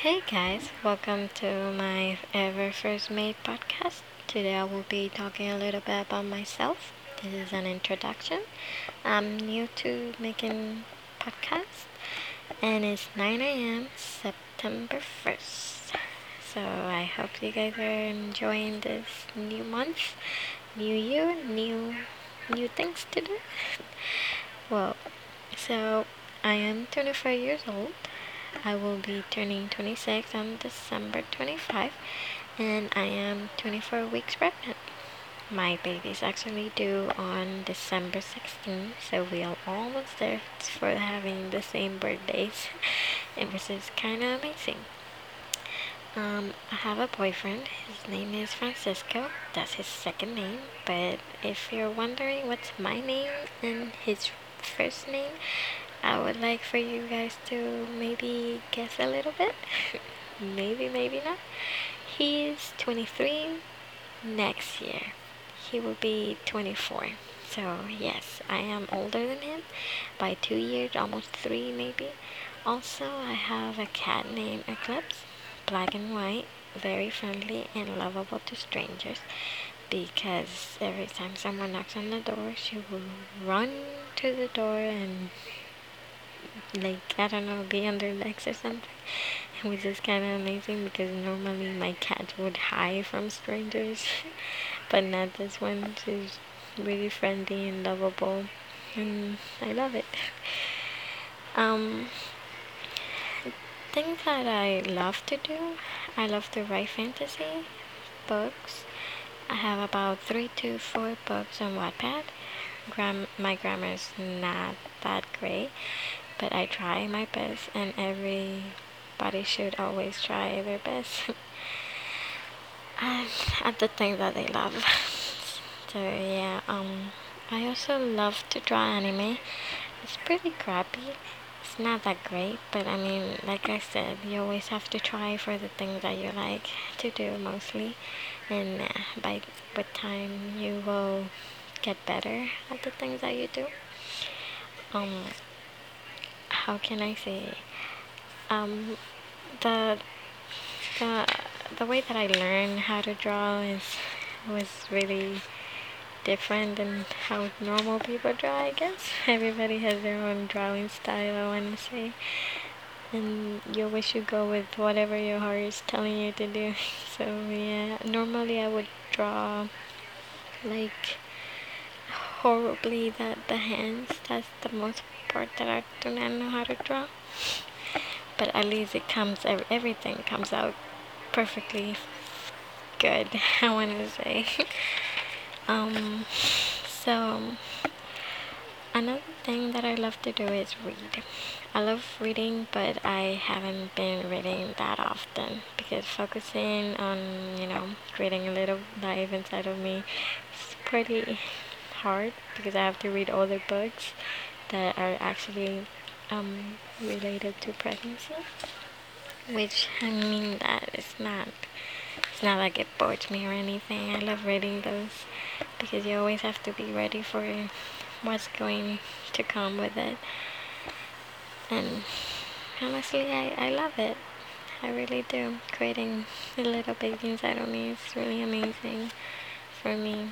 Hey guys, welcome to my Ever First Made podcast. Today I will be talking a little bit about myself. This is an introduction. I'm new to making podcasts and it's 9 a.m. September 1st. So I hope you guys are enjoying this new month, new year, new things to do. Well, so I am 24 years old. I will be turning 26 on December 25, and I am 24 weeks pregnant. My baby's actually due on December 16th, so we are almost there for having the same birthdays, and which is kind of amazing. I have a boyfriend. His name is Francisco. That's his second name. But if you're wondering what's my name and his first name, I would like for you guys to maybe guess a little bit. Maybe not. He is 23 next year. He will be 24. So, yes, I am older than him by 2 years, almost 3 maybe. Also, I have a cat named Eclipse, black and white, very friendly and lovable to strangers because every time someone knocks on the door, she will run to the door and like I don't know, be on their legs or something, which is kind of amazing because normally my cat would hide from strangers, but not this one. She's really friendly and lovable, and I love it. Um, Things that I love to do, I love to write fantasy books. I have about 3 to 4 books on Wattpad. My grammar is not that great, but I try my best, and everybody should always try their best at the things that they love. So yeah, I also love to draw anime. It's pretty crappy. It's not that great, but I mean, like I said, you always have to try for the things that you like to do mostly, and by with time you will get better at the things that you do. Um, how can I say? Um, the the the way that I learned how to draw is was really different than how normal people draw, I guess. Everybody has their own drawing style, I want to say, and you always should go with whatever your heart is telling you to do. So yeah, normally I would draw like horribly the hands. That's the most part that I do not know how to draw, but at least it comes everything comes out perfectly good. I want to say. um so another thing that I love to do is read. I love reading, but I haven't been reading that often because focusing on, creating a little life inside of me is pretty hard because I have to read other books that are actually related to pregnancy, which I mean that it's not like it bores me or anything. I love reading those because you always have to be ready for what's going to come with it. And honestly, I love it. I really do. Creating a little baby inside of me is really amazing for me.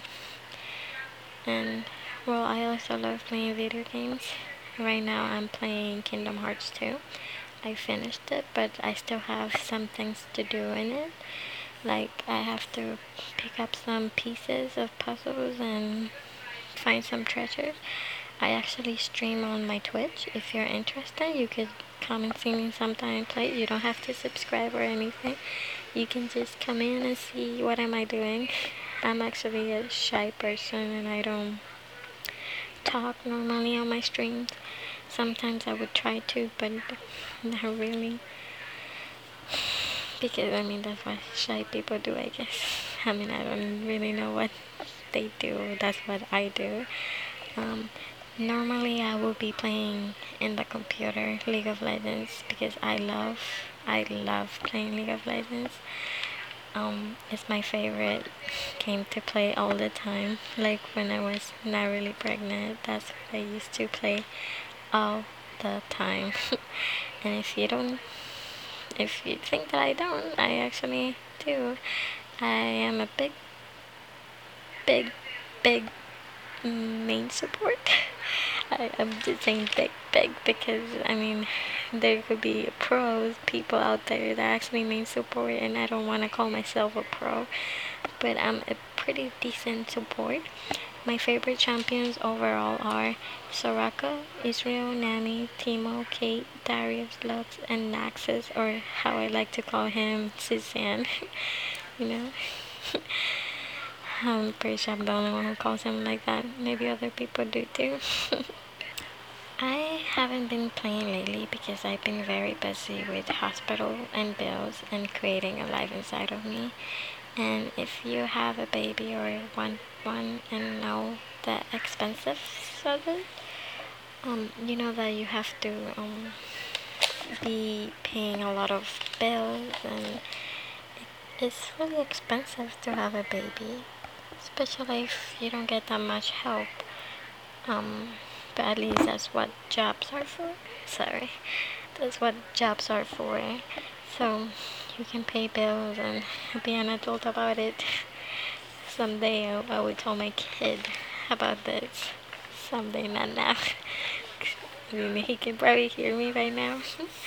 And well, I also love playing video games. Right now, I'm playing Kingdom Hearts 2. I finished it, but I still have some things to do in it. Like, I have to pick up some pieces of puzzles and find some treasures. I actually stream on my Twitch. If you're interested, you could come and see me sometime and play. You don't have to subscribe or anything. You can just come in and see what am I doing. I'm actually a shy person and I don't talk normally on my streams. Sometimes I would try to, but not really. Because I mean that's what shy people do, I guess. I mean I don't really know what they do. That's what I do. Um, Normally I will be playing in the computer League of Legends because I love playing League of Legends. It's my favorite game to play all the time. Like when I was not really pregnant, that's what I used to play all the time. And if you think that I don't, I actually do. I am a big, big, big main support. I'm just saying big, big because I mean, there could be pros people out there that actually main support, and I don't want to call myself a pro, but I'm a pretty decent support. My favorite champions overall are Soraka, Israel, Nami, Timo, Kate, Darius, Lux, and Naxus, or how I like to call him, Suzanne. you know? I'm pretty sure I'm the only one who calls him like that. Maybe other people do too. I haven't been playing lately because I've been very busy with hospital and bills and creating a life inside of me. And if you have a baby or want one and know the expensive of it, you know that you have to be paying a lot of bills, and it's really expensive to have a baby, especially if you don't get that much help. Um, but at least that's what jobs are for. Sorry, that's what jobs are for. So you can pay bills and be an adult about it. Someday I will tell my kid about this. Someday, not now. I mean, he can probably hear me right now.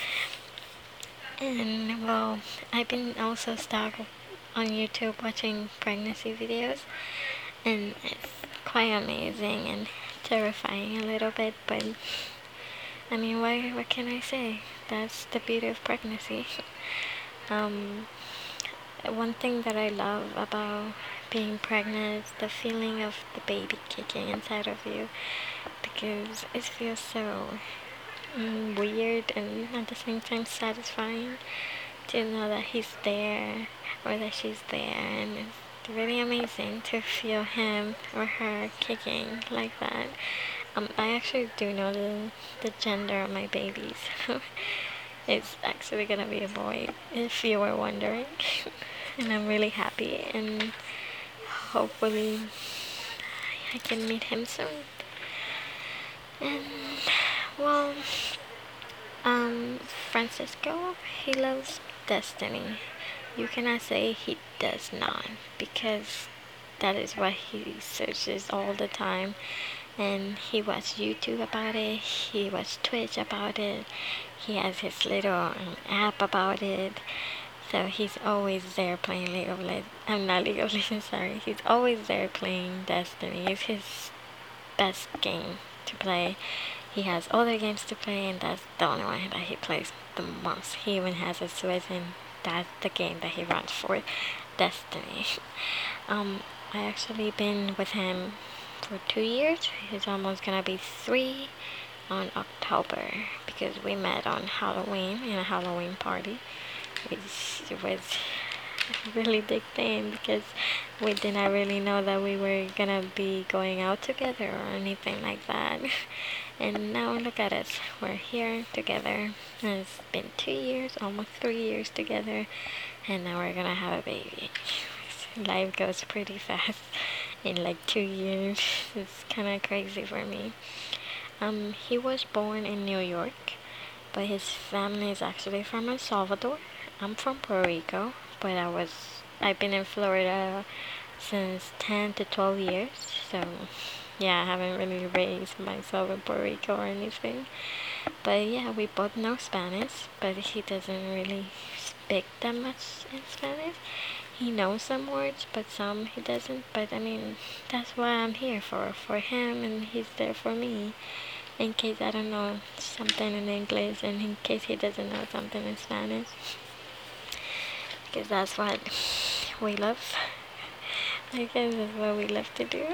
And well, I've been also stuck on YouTube watching pregnancy videos, and it's quite amazing and terrifying a little bit, but I mean, what can I say? That's the beauty of pregnancy. Um, One thing that I love about being pregnant is the feeling of the baby kicking inside of you, because it feels so weird and at the same time satisfying to know that he's there or that she's there, and it's really amazing to feel him or her kicking like that. I actually do know the gender of my babies. It's actually gonna be a boy, if you were wondering. And I'm really happy, and hopefully I can meet him soon. And well, Francisco, he loves Destiny. You cannot say he does not, because that is what he searches all the time. And he watched YouTube about it, he watched Twitch about it, he has his little app about it. So he's always there playing League of Legends. I'm not League of Legends, sorry. He's always there playing Destiny. It's his best game to play. He has other games to play, and that's the only one that he plays the most. He even has a Switch, and that's the game that he runs for, Destiny. I actually been with him for 2 years. He's almost gonna be 3 on October, because we met on Halloween in a Halloween party, which was a really big thing because we didn't really know that we were gonna be going out together or anything like that. And now look at us, we're here together. And it's been 2 years, almost 3 years together, and now we're gonna have a baby. Life goes pretty fast in like 2 years. It's kind of crazy for me. He was born in New York, but his family is actually from El Salvador. I'm from Puerto Rico, but I've been in Florida since 10 to 12 years. So yeah, I haven't really raised myself in Puerto Rico or anything. But yeah, we both know Spanish, but he doesn't really speak that much in Spanish. He knows some words, but some he doesn't. But I mean, that's what I'm here for him, and he's there for me. In case I don't know something in English, and in case he doesn't know something in Spanish. Because that's what we love. I guess that's what we love to do.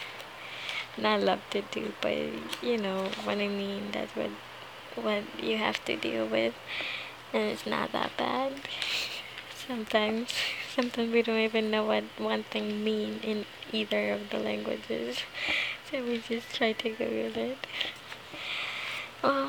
Not love to do, but you know what I mean. That's what you have to deal with, and it's not that bad. Sometimes, sometimes we don't even know what one thing mean in either of the languages, so we just try to Google it. Well,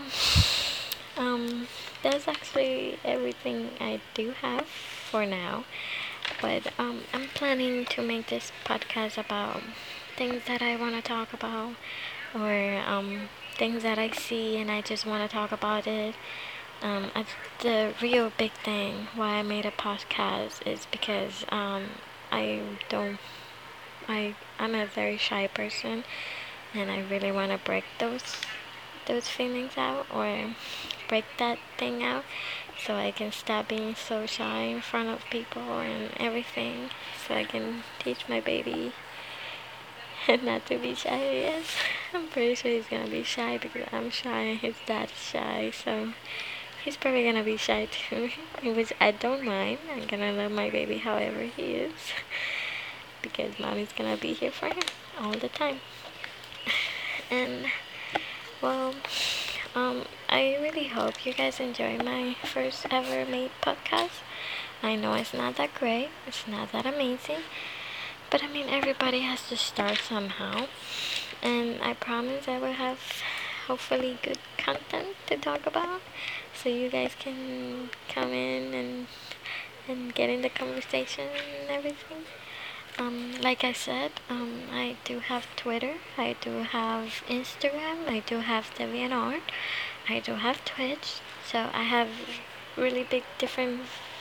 that's actually everything I do have for now. But I'm planning to make this podcast about things that I want to talk about, or things that I see and I just want to talk about it, the real big thing why I made a podcast is because I don't I'm a very shy person, and I really want to break those feelings out, or break that thing out, so I can stop being so shy in front of people and everything, so I can teach my baby not to be shy. Yes, I'm pretty sure he's gonna be shy because I'm shy and his dad's shy, so he's probably gonna be shy too, which I don't mind. I'm gonna love my baby however he is, because mommy's gonna be here for him all the time. And well, I really hope you guys enjoy my first ever made podcast. I know it's not that great, it's not that amazing, but I mean, everybody has to start somehow. And I promise I will have hopefully good content to talk about, so you guys can come in and get in the conversation and everything. Like I said, I do have Twitter, I do have Instagram, I do have DeviantArt, I do have Twitch, so I have really big different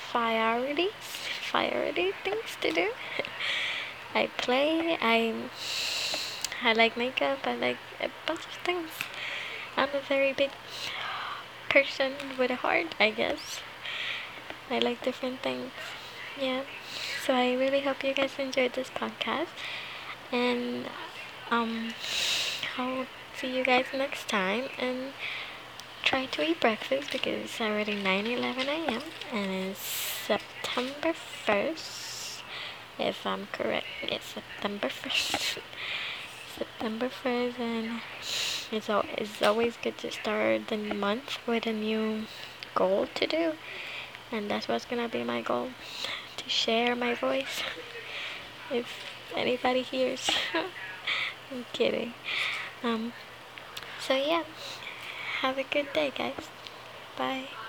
priority things to do. I play, I like makeup, I like a bunch of things. I'm a very big person with a heart, I guess. I like different things. Yeah. So I really hope you guys enjoyed this podcast. And um I'll see you guys next time, and try to eat breakfast because it's already 9:11 a.m. and it's September 1st. If I'm correct, it's September 1st. September 1st, and it's always good to start the month with a new goal to do, and that's what's gonna be my goal, to share my voice. If anybody hears, I'm kidding. Um, so yeah, have a good day, guys. Bye.